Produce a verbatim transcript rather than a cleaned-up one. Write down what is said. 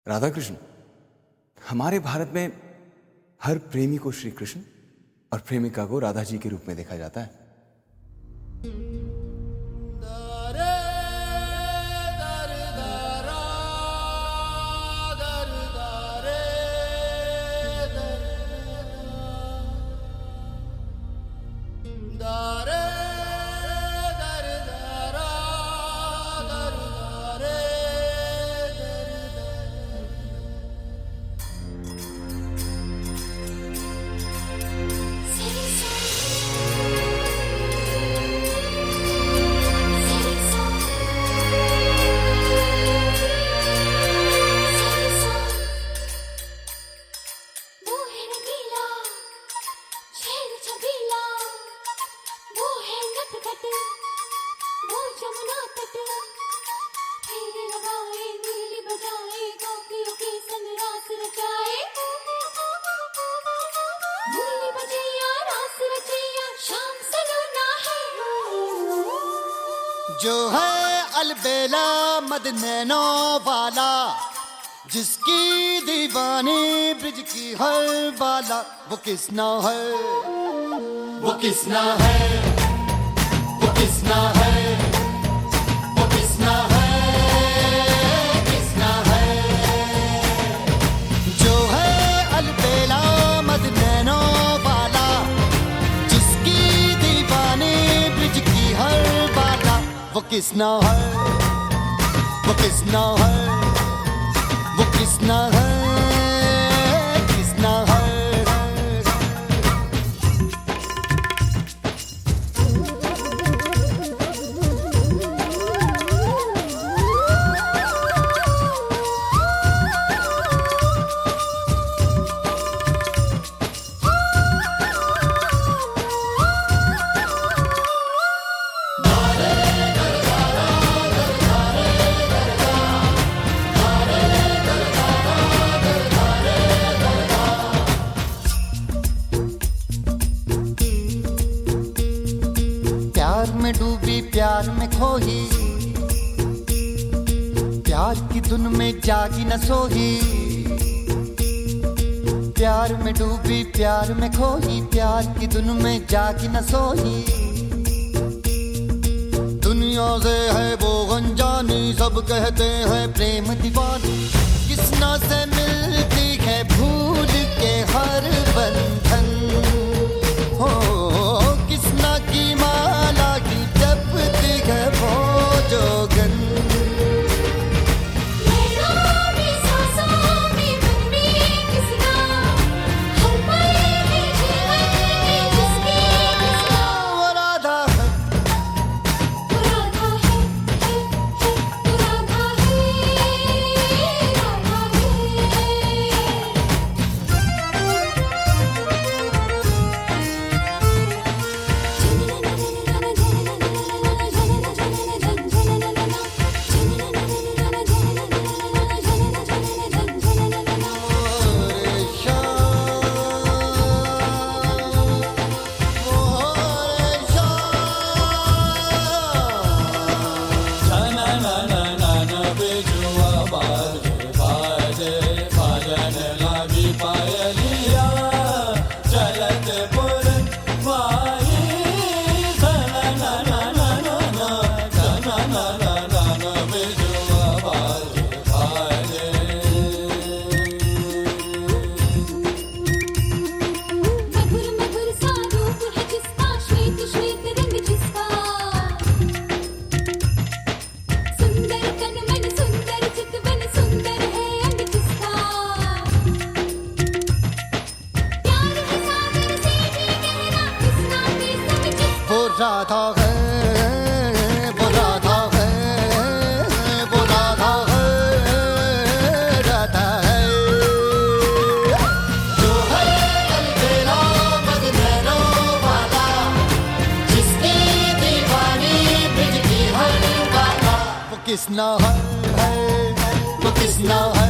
राधा कृष्ण। हमारे भारत में हर प्रेमी को श्री कृष्ण और प्रेमिका को राधा जी के रूप में देखा जाता है। जो है अलबेला मदनैनो वाला, जिसकी दीवानी ब्रिज की हर बाला, वो किसना है, वो किसना है, वो किसना है, वो किसना है, किसना है। जो है अलबेला मदनैनो वाला, जिसकी दीवानी ब्रिज की हर बाला, वो किसना है, वो किसना है, वो किसना है, किसना है। प्यार में डूबी प्यार में खोही, प्यार की धुन में जागी न सोही। प्यार में डूबी प्यार में खोही, प्यार की धुन में जागी न सोही। दुनिया से है वो अनजानी, सब कहते हैं प्रेम दीवानी। किसना से मिलती है भूल के हर बंधन, हो किसना की माला की जपती है वो जोगन। राधा है, वो राधा है, वो राधा है, राधा है। जो है अलबेला मदनैनो वाला, जिसकी दीवानी ब्रिज की हर बाला, वो किसना है, वो किसना है।